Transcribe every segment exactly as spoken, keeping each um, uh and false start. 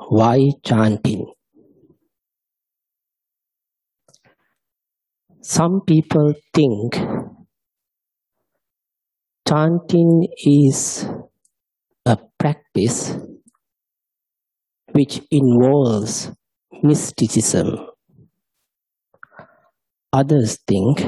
Why chanting? Some people think chanting is a practice which involves mysticism. Others think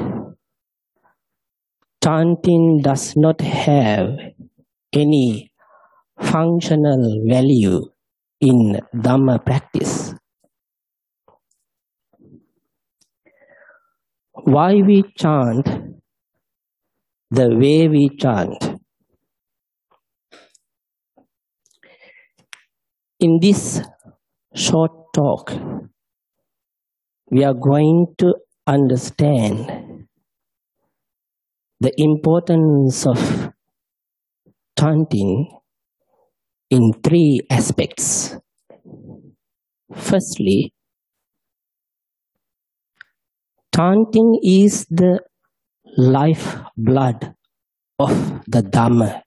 chanting does not have any functional value in Dhamma practice. Why we chant the way we chant? In this short talk, we are going to understand the importance of chanting in three aspects. Firstly, chanting is the lifeblood of the Dhamma.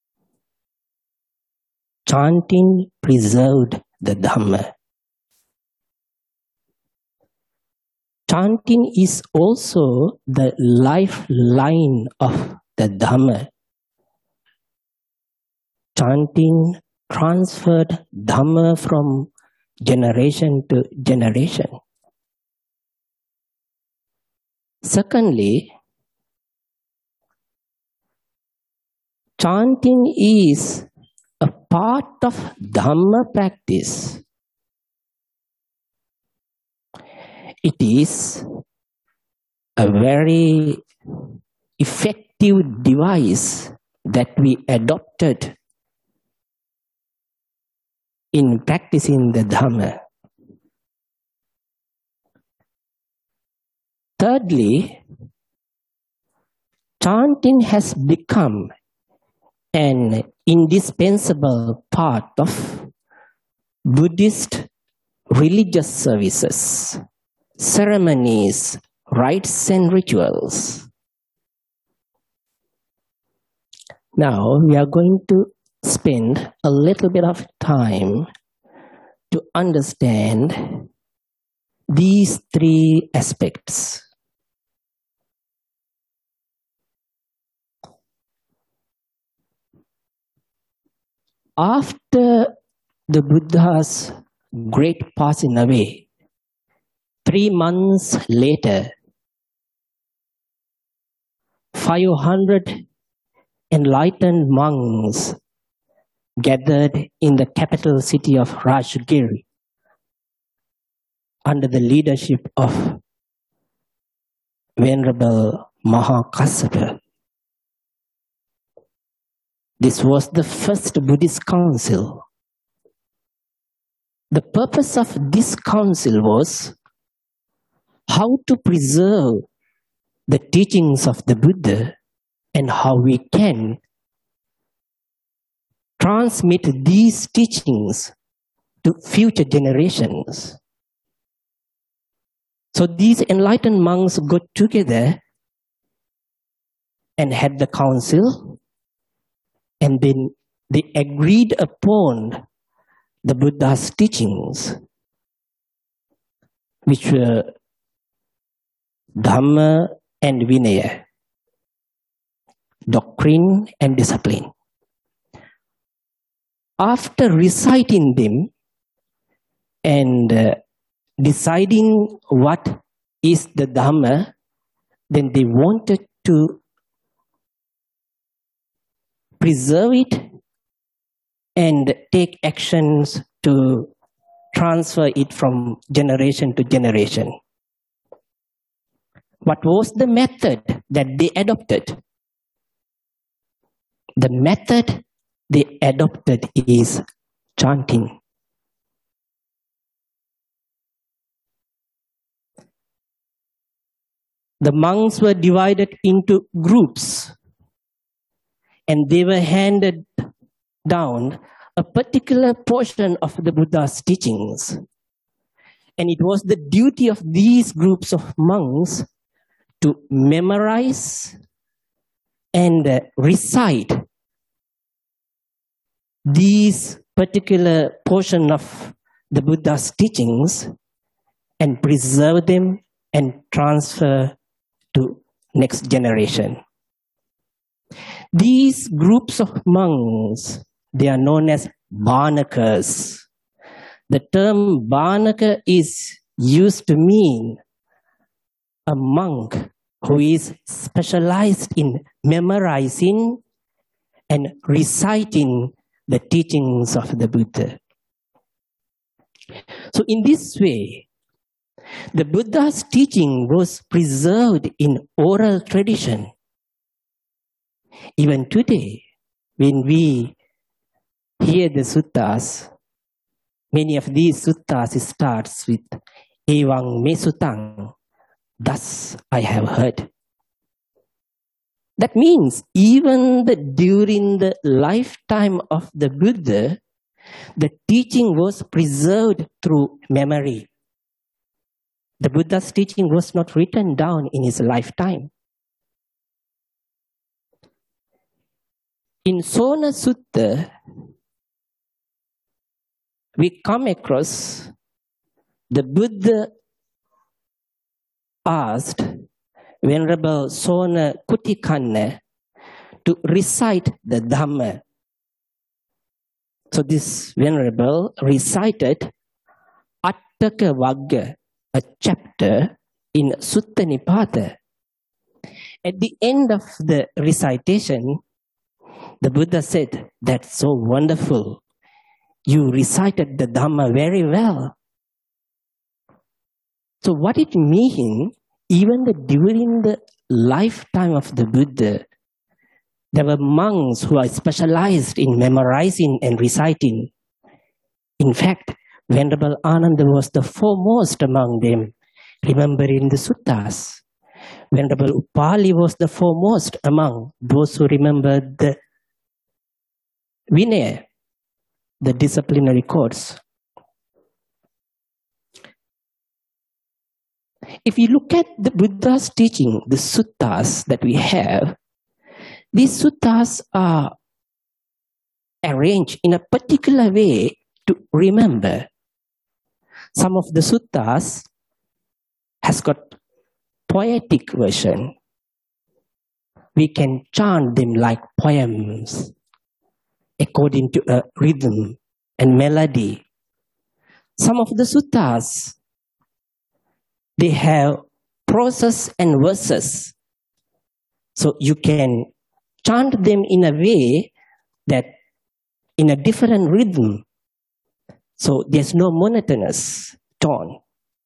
Chanting preserved the Dhamma. Chanting is also the lifeline of the Dhamma. Chanting transferred Dhamma from generation to generation. Secondly, chanting is a part of Dhamma practice. It is a very effective device that we adopted in practicing the Dhamma. Thirdly, chanting has become an indispensable part of Buddhist religious services, ceremonies, rites and rituals. Now we are going to spend a little bit of time to understand these three aspects. After the Buddha's great passing away, three months later, five hundred enlightened monks gathered in the capital city of Rajgiri under the leadership of Venerable Mahakassapa. This was the first Buddhist council. The purpose of this council was how to preserve the teachings of the Buddha and how we can transmit these teachings to future generations. So these enlightened monks got together and had the council, and then they agreed upon the Buddha's teachings, which were Dhamma and Vinaya, doctrine and discipline. After reciting them and uh, deciding what is the Dhamma, then they wanted to preserve it and take actions to transfer it from generation to generation. What was the method that they adopted? The method they adopted is chanting. The monks were divided into groups, and they were handed down a particular portion of the Buddha's teachings. And it was the duty of these groups of monks to memorize and uh, recite these particular portion of the Buddha's teachings and preserve them and transfer to next generation. These groups of monks, they are known as Bhanakas. The term Bhanaka is used to mean a monk who is specialized in memorizing and reciting the teachings of the Buddha. So in this way, the Buddha's teaching was preserved in oral tradition. Even today, when we hear the suttas, many of these suttas starts with Ewang Me Sutang, thus I have heard. That means even the, during the lifetime of the Buddha, the teaching was preserved through memory. The Buddha's teaching was not written down in his lifetime. In Sona Sutta, we come across the Buddha asked Venerable Sona Kutikanna to recite the Dhamma. So this Venerable recited Attaka Vagga, a chapter in Sutta Nipata. At the end of the recitation, the Buddha said, "That's so wonderful. You recited the Dhamma very well." So what it means, even the, during the lifetime of the Buddha, there were monks who are specialized in memorizing and reciting. In fact, Venerable Ananda was the foremost among them, remembering the suttas. Venerable Upali was the foremost among those who remembered the Vinaya, the disciplinary codes. If you look at the Buddha's teaching, the suttas that we have, these suttas are arranged in a particular way to remember. Some of the suttas has got poetic version. We can chant them like poems according to a rhythm and melody. Some of the suttas, they have prose and verses. So you can chant them in a way that in a different rhythm. So there's no monotonous tone.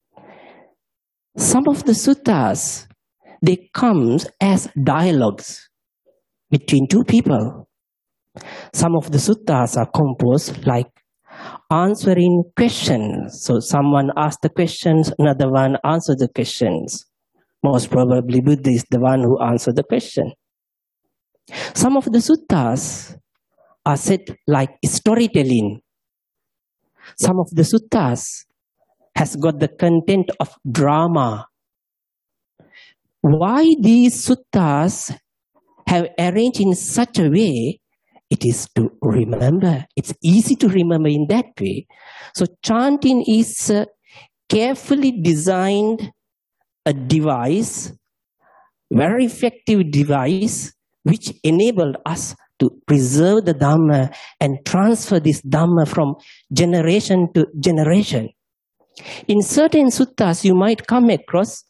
Some of the suttas, they come as dialogues between two people. Some of the suttas are composed like answering questions. So someone asks the questions, another one answers the questions. Most probably Buddha is the one who answered the question. Some of the suttas are said like storytelling. Some of the suttas has got the content of drama. Why these suttas have arranged in such a way? It is to remember. It's easy to remember in that way. So chanting is a carefully designed a device, very effective device, which enabled us to preserve the Dhamma and transfer this Dhamma from generation to generation. In certain suttas, you might come across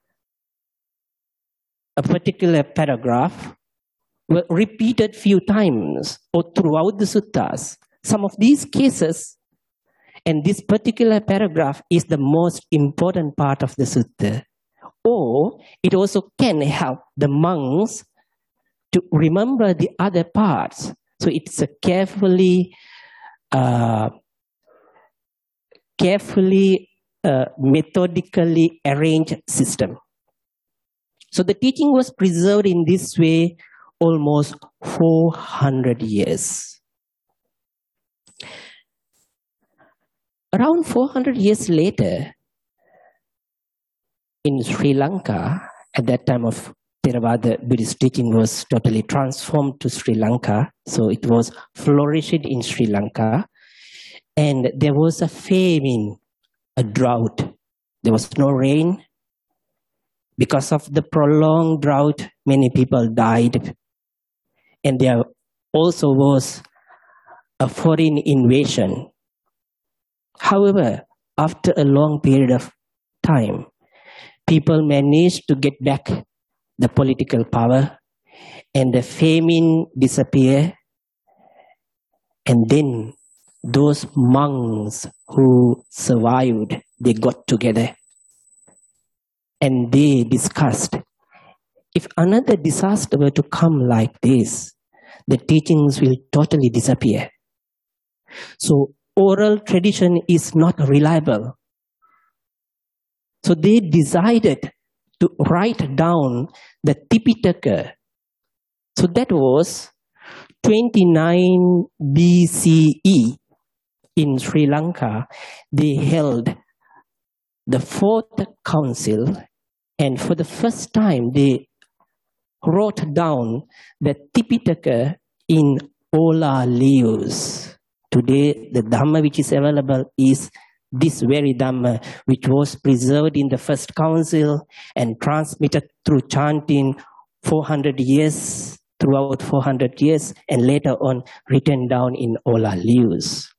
a particular paragraph were repeated few times or throughout the suttas. Some of these cases, and this particular paragraph is the most important part of the sutta. Or it also can help the monks to remember the other parts. So it's a carefully, uh, carefully, uh, methodically arranged system. So the teaching was preserved in this way almost four hundred years. Around four hundred years later, in Sri Lanka, at that time of Theravada, Buddhist teaching was totally transformed to Sri Lanka. So it was flourished in Sri Lanka. And there was a famine, a drought. There was no rain. Because of the prolonged drought, many people died. And there also was a foreign invasion. However, after a long period of time, people managed to get back the political power, and the famine disappeared. And then those monks who survived, they got together and they discussed, if another disaster were to come like this, the teachings will totally disappear. So oral tradition is not reliable. So they decided to write down the Tipitaka. So that was twenty-nine B C E in Sri Lanka. They held the fourth council, and for the first time they wrote down the Tipitaka in Ola leaves. Today, the Dhamma which is available is this very Dhamma, which was preserved in the first council and transmitted through chanting four hundred years, throughout four hundred years, and later on written down in Ola leaves.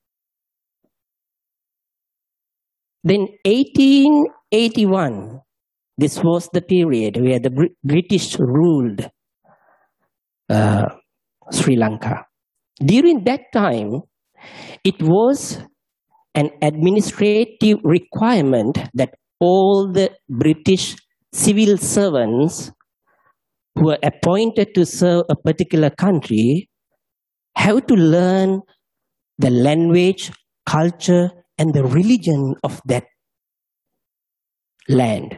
Then eighteen eighty-one, this was the period where the Br British ruled uh, Sri Lanka. During that time, it was an administrative requirement that all the British civil servants who were appointed to serve a particular country have to learn the language, culture, and the religion of that land.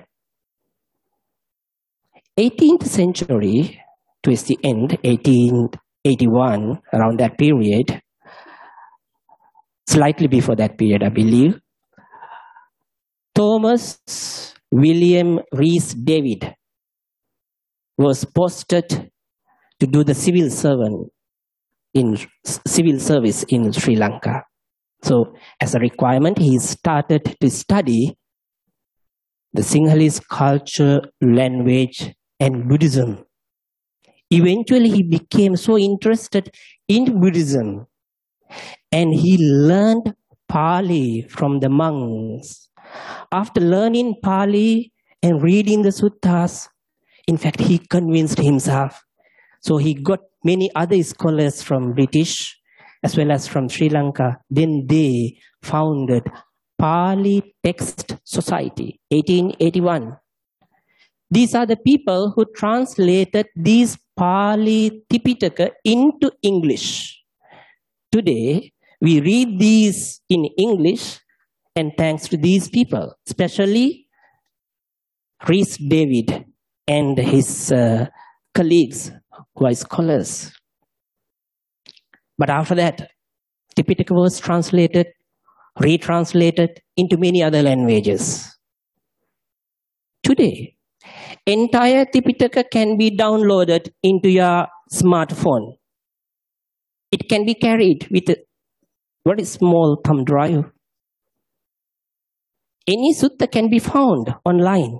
eighteenth century, towards the end, eighteen eighty-one, around that period, slightly before that period, I believe, Thomas William Rhys David was posted to do the civil servant in civil service in Sri Lanka. So as a requirement, he started to study the Sinhalese culture, language, and Buddhism. Eventually, he became so interested in Buddhism, and he learned Pali from the monks. After learning Pali and reading the suttas, in fact, he convinced himself. So he got many other scholars from British as well as from Sri Lanka. Then they founded Pali Text Society, eighteen eighty-one. These are the people who translated these Pali Tipitaka into English. Today, we read these in English, and thanks to these people, especially Rhys David and his uh, colleagues who are scholars. But after that, Tipitaka was translated, retranslated into many other languages. Today, entire Tipitaka can be downloaded into your smartphone. It can be carried with a very small thumb drive. Any sutta can be found online.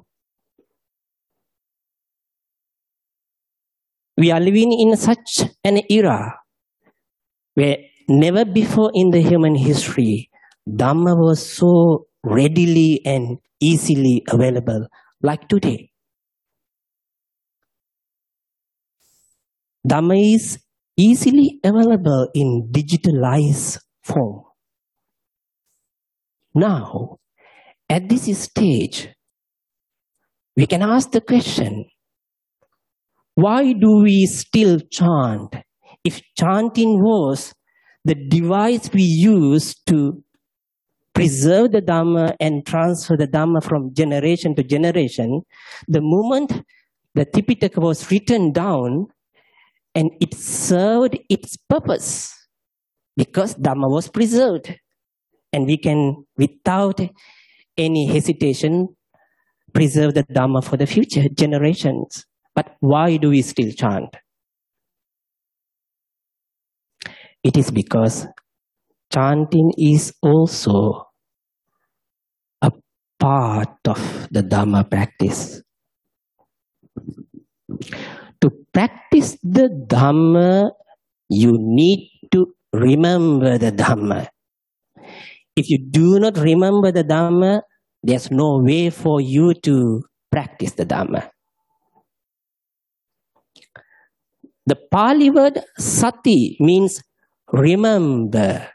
We are living in such an era where never before in the human history, Dhamma was so readily and easily available like today. Dhamma is easily available in digitalized form. Now, at this stage, we can ask the question, why do we still chant? If chanting was the device we use to preserve the Dhamma and transfer the Dhamma from generation to generation, the moment the Tipitaka was written down, and it served its purpose because Dhamma was preserved. And we can, without any hesitation, preserve the Dhamma for the future generations. But why do we still chant? It is because chanting is also a part of the Dhamma practice. To practice the Dhamma, you need to remember the Dhamma. If you do not remember the Dhamma, there's no way for you to practice the Dhamma. The Pali word sati means remember.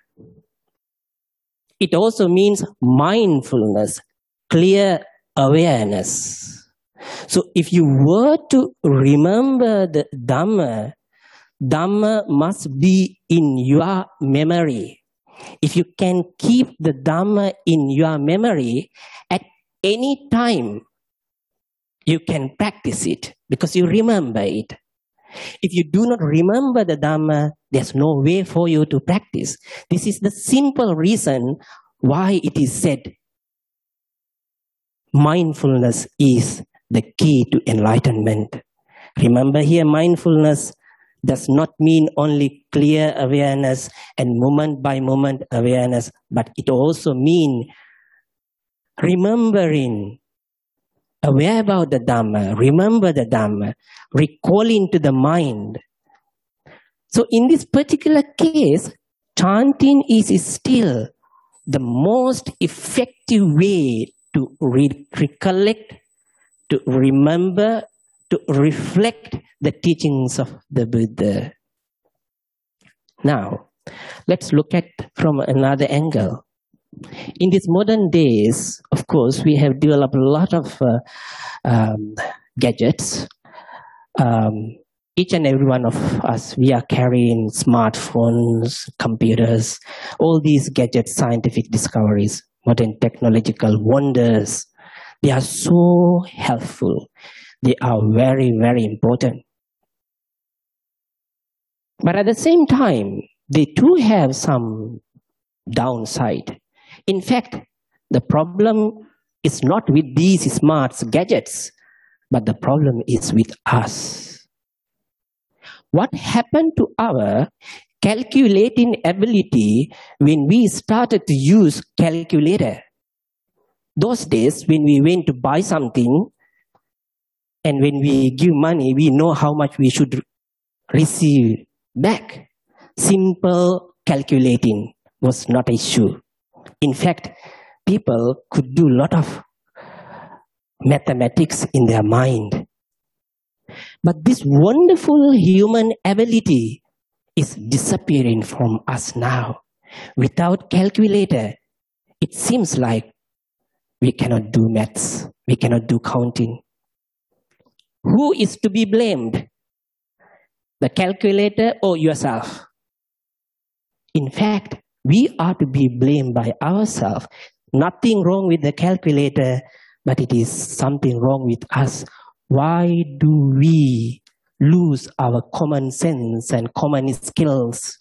It also means mindfulness, clear awareness. So if you were to remember the Dhamma, Dhamma must be in your memory. If you can keep the Dhamma in your memory, at any time you can practice it because you remember it. If you do not remember the Dhamma, there's no way for you to practice. This is the simple reason why it is said mindfulness is the key to enlightenment. Remember here, mindfulness does not mean only clear awareness and moment by moment awareness, but it also means remembering, aware about the Dhamma, remember the Dhamma, recalling to the mind. So in this particular case, chanting is still the most effective way to re recollect, to remember, to reflect the teachings of the Buddha. Now, let's look at from another angle. In these modern days, of course, we have developed a lot of uh, um, gadgets. Um, each and every one of us, we are carrying smartphones, computers, all these gadgets, scientific discoveries, modern technological wonders. They are so helpful. They are very, very important. But at the same time, they too have some downside. In fact, the problem is not with these smart gadgets, but the problem is with us. What happened to our calculating ability when we started to use calculator? Those days when we went to buy something, and when we give money, we know how much we should receive back. Simple calculating was not an issue. In fact, people could do a lot of mathematics in their mind. But this wonderful human ability is disappearing from us now. Without calculator, it seems like we cannot do maths, we cannot do counting. Who is to be blamed? The calculator or yourself? In fact, we are to be blamed by ourselves. Nothing wrong with the calculator, but it is something wrong with us. Why do we lose our common sense and common skills?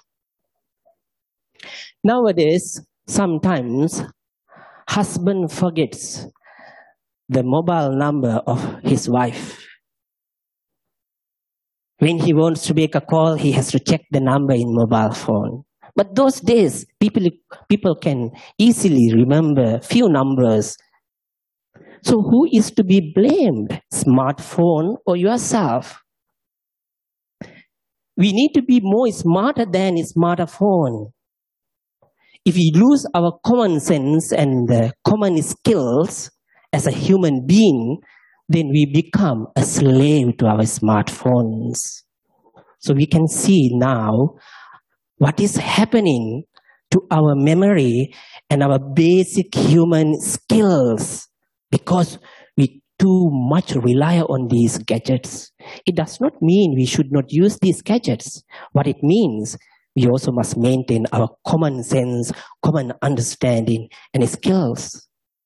Nowadays, sometimes husband forgets the mobile number of his wife. When he wants to make a call, he has to check the number in mobile phone. But those days, people, people can easily remember few numbers. So who is to be blamed? Smartphone or yourself? We need to be more smarter than a smartphone. If we lose our common sense and the common skills as a human being, then we become a slave to our smartphones. So we can see now what is happening to our memory and our basic human skills because we too much rely on these gadgets. It does not mean we should not use these gadgets. What it means, we also must maintain our common sense, common understanding, and skills.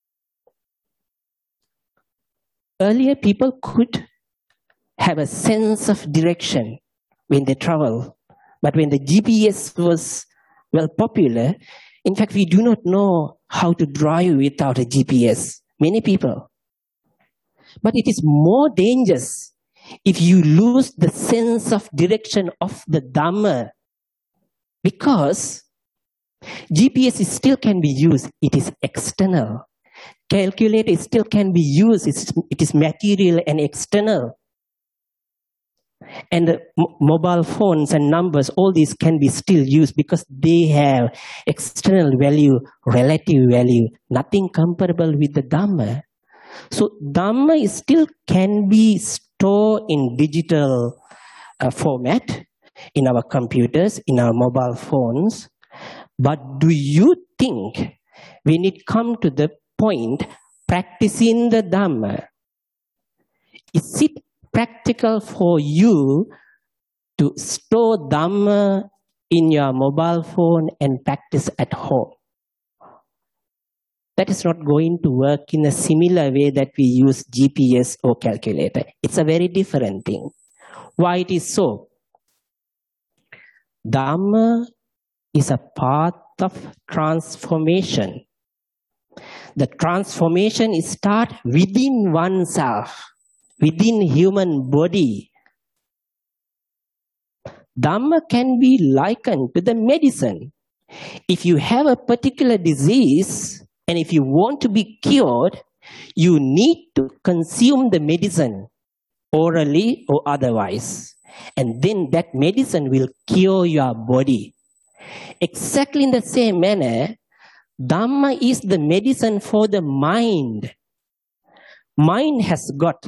Earlier, people could have a sense of direction when they travel. But when the G P S was well popular, in fact, we do not know how to drive without a G P S. Many people. But it is more dangerous if you lose the sense of direction of the Dhamma. Because G P S is still can be used. It is external. Calculator still can be used. It's, it is material and external. And the mobile phones and numbers, all these can be still used because they have external value, relative value, nothing comparable with the Dhamma. So Dhamma is still can be stored in digital uh, format, in our computers, in our mobile phones. But do you think when it comes to the point practicing the Dhamma, is it practical for you to store Dhamma in your mobile phone and practice at home? That is not going to work in a similar way that we use G P S or calculator. It's a very different thing. Why it is so? Dhamma is a path of transformation. The transformation is start within oneself, within human body. Dhamma can be likened to the medicine. If you have a particular disease and if you want to be cured, you need to consume the medicine orally or otherwise. And then that medicine will cure your body. Exactly in the same manner, Dhamma is the medicine for the mind. Mind has got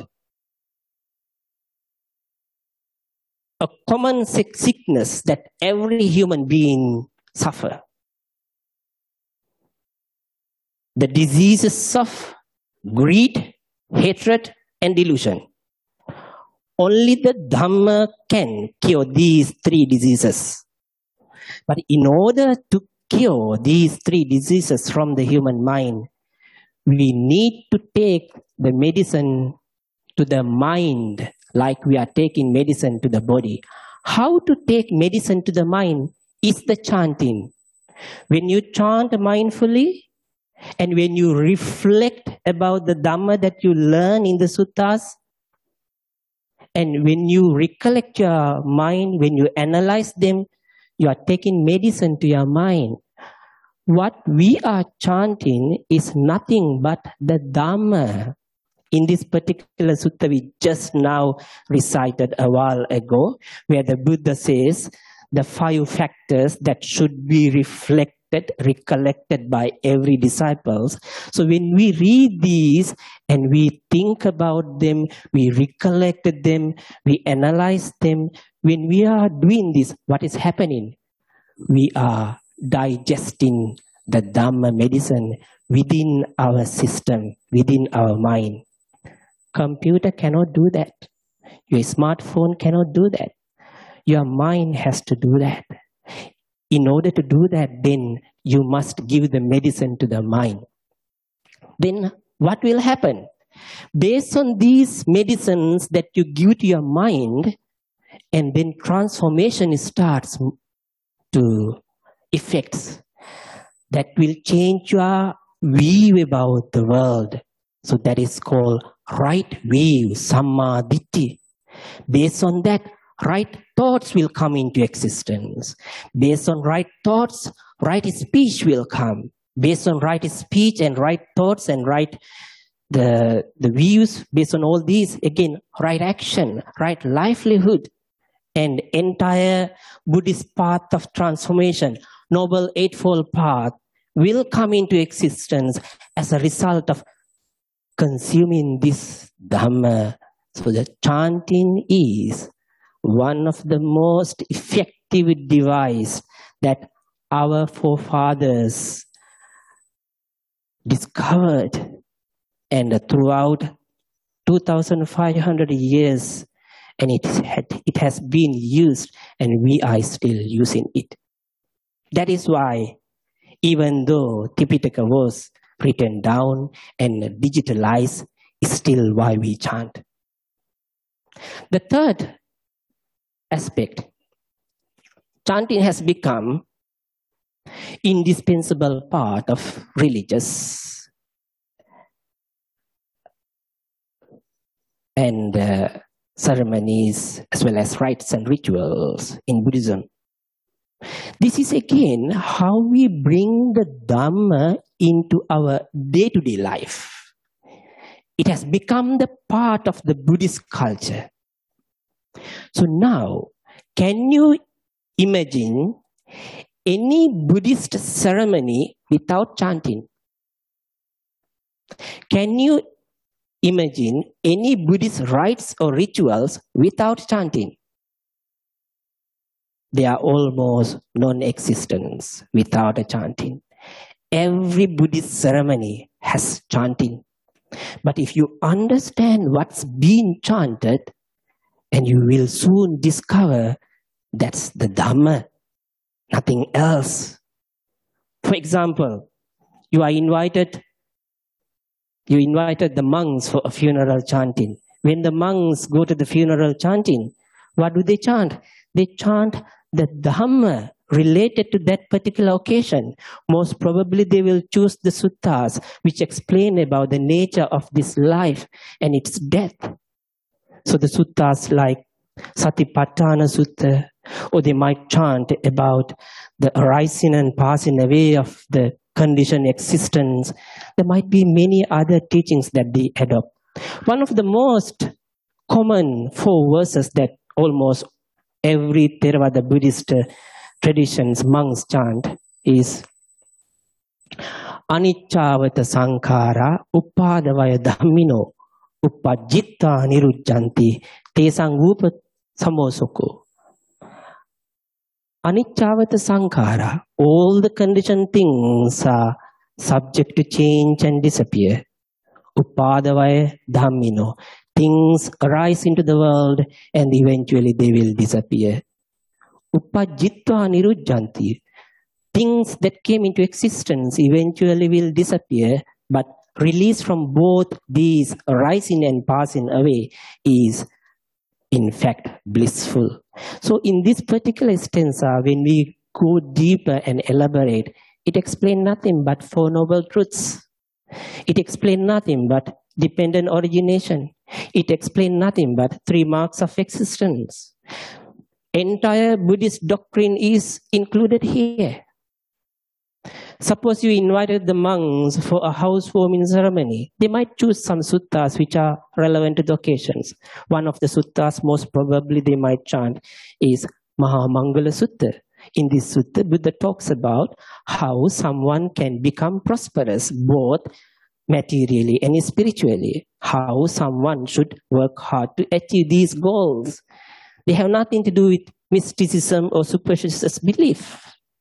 a common sickness that every human being suffer. The diseases of greed, hatred, and delusion. Only the Dhamma can cure these three diseases. But in order to cure these three diseases from the human mind, we need to take the medicine to the mind like we are taking medicine to the body. How to take medicine to the mind is the chanting. When you chant mindfully and when you reflect about the Dhamma that you learn in the suttas, and when you recollect your mind, when you analyze them, you are taking medicine to your mind. What we are chanting is nothing but the Dhamma. In this particular sutta we just now recited a while ago, where the Buddha says the five factors that should be reflected, recollected by every disciples. So when we read these and we think about them, we recollected them, we analyze them, when we are doing this, what is happening? We are digesting the Dhamma medicine within our system, within our mind. Computer cannot do that. Your smartphone cannot do that. Your mind has to do that. In order to do that, then you must give the medicine to the mind. Then what will happen? Based on these medicines that you give to your mind, and then transformation starts to effects that will change your view about the world. So that is called right view, samma ditthi. Based on that, right thoughts will come into existence. Based on right thoughts, right speech will come. Based on right speech and right thoughts and right the, the views, based on all these, again, right action, right livelihood, and entire Buddhist path of transformation, Noble Eightfold Path, will come into existence as a result of consuming this Dhamma. So the chanting is one of the most effective devices that our forefathers discovered, and throughout two thousand five hundred years, and it, had, it has been used, and we are still using it. That is why, even though Tipitaka was written down and digitalized, is still why we chant. The third aspect, chanting has become indispensable part of religious and uh, ceremonies as well as rites and rituals in Buddhism. This is again how we bring the Dhamma into our day-to-day life. It has become the part of the Buddhist culture. So now, can you imagine any Buddhist ceremony without chanting? Can you imagine any Buddhist rites or rituals without chanting? They are almost non-existent without a chanting. Every Buddhist ceremony has chanting. But if you understand what's being chanted, and you will soon discover that's the Dhamma, nothing else. For example, you are invited, you invited the monks for a funeral chanting. When the monks go to the funeral chanting, what do they chant? They chant the Dhamma related to that particular occasion. Most probably they will choose the suttas which explain about the nature of this life and its death. So the suttas like Satipatthana Sutta, or they might chant about the arising and passing away of the conditioned existence. There might be many other teachings that they adopt. One of the most common four verses that almost every Theravada Buddhist traditions monks chant is Anicca-vata sankhara uppadavaya dhammino uppajjitta nirujjanti tesang rupa samosoko. Anicca-vata sankhara, all the conditioned things are subject to change and disappear. Uppadavaya dhammino, things arise into the world and eventually they will disappear. Uppajjitta nirujjanti, things that came into existence eventually will disappear, but release from both these rising and passing away is in fact blissful. So in this particular stanza, when we go deeper and elaborate, it explains nothing but Four Noble Truths. It explains nothing but dependent origination. It explains nothing but three marks of existence. Entire Buddhist doctrine is included here. Suppose you invited the monks for a housewarming ceremony. They might choose some suttas which are relevant to the occasions. One of the suttas most probably they might chant is Mahamangala Sutta. In this sutta, Buddha talks about how someone can become prosperous both materially and spiritually. How someone should work hard to achieve these goals. They have nothing to do with mysticism or superstitious belief.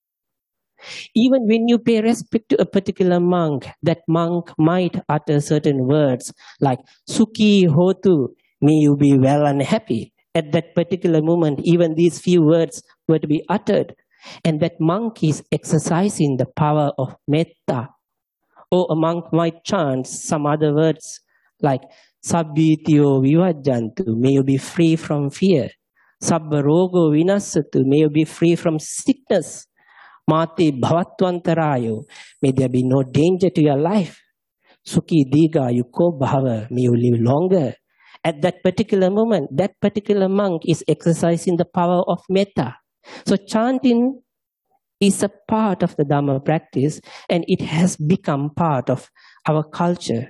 Even when you pay respect to a particular monk, that monk might utter certain words like Sukhi Hotu, may you be well and happy. At that particular moment, even these few words were to be uttered. And that monk is exercising the power of metta. Or a monk might chant some other words like Sabbitiyo vivajjantu, may you be free from fear. Sabba rogo vinasatu, may you be free from sickness. Mati bhavatvantarayo, may there be no danger to your life. Sukhi diga yuko bhava, may you live longer. At that particular moment, that particular monk is exercising the power of metta. So chanting is a part of the Dhamma practice and it has become part of our culture.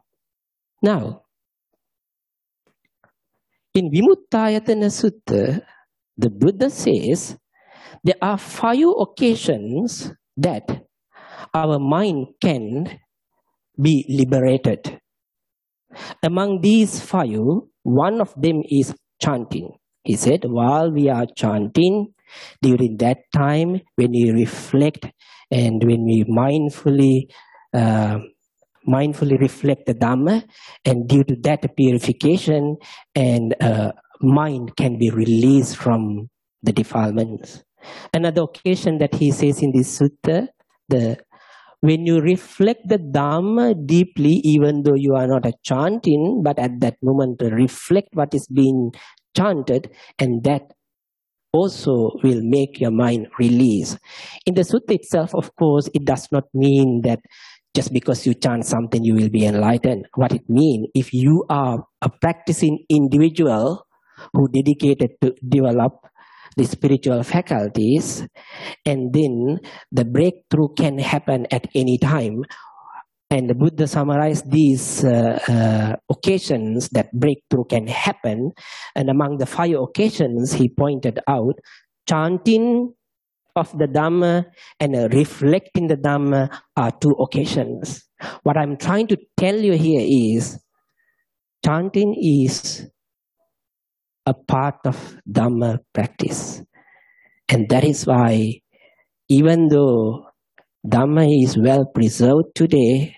Now, in Vimuttayatana Sutta, the Buddha says, there are five occasions that our mind can be liberated. Among these five, one of them is chanting. He said, while we are chanting, during that time, when we reflect and when we mindfully, uh, mindfully reflect the Dhamma, and due to that purification, and uh, mind can be released from the defilements. Another occasion that he says in this sutta, the when you reflect the Dhamma deeply, even though you are not a chanting, but at that moment reflect what is being chanted, and that also will make your mind release. In the sutta itself, of course, it does not mean that just because you chant something, you will be enlightened. What it means, if you are a practicing individual who dedicated to develop the spiritual faculties, and then the breakthrough can happen at any time. And the Buddha summarized these uh, uh, occasions that breakthrough can happen. And among the five occasions, he pointed out chanting of the Dhamma and uh, reflecting the Dhamma are two occasions. What I'm trying to tell you here is chanting is a part of Dhamma practice. And that is why even though Dhamma is well preserved today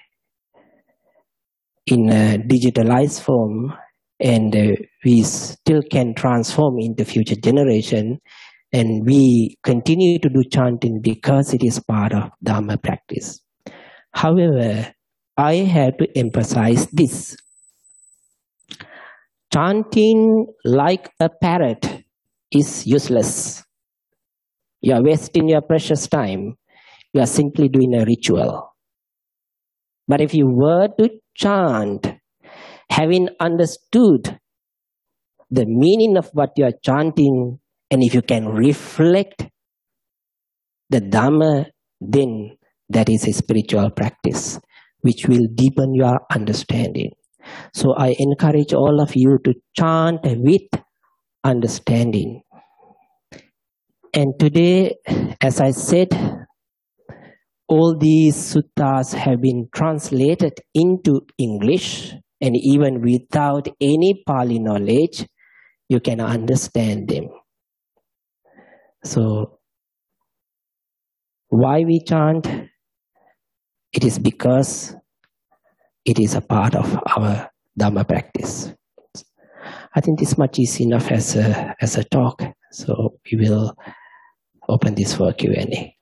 in a digitalized form, and uh, we still can transform into future generation, and we continue to do chanting because it is part of Dhamma practice. However, I have to emphasize this. Chanting like a parrot is useless. You are wasting your precious time. You are simply doing a ritual. But if you were to chant, having understood the meaning of what you are chanting, and if you can reflect the Dhamma, then that is a spiritual practice which will deepen your understanding. So I encourage all of you to chant with understanding. And today, as I said, all these suttas have been translated into English, and even without any Pali knowledge, you can understand them. So, why we chant? It is because it is a part of our Dhamma practice. I think this much is enough as a, as a talk. So we will open this for Q and A.